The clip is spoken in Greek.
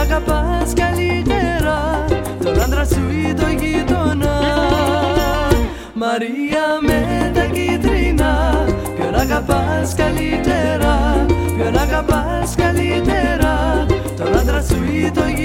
αγαπάς καλύτερα τον άντρα σου ή το γείτονα. Μαρία με τα κίτρινα, ποιον αγαπάς καλύτερα, ποιον αγαπάς καλύτερα τον άντρα σου ή το γείτονα.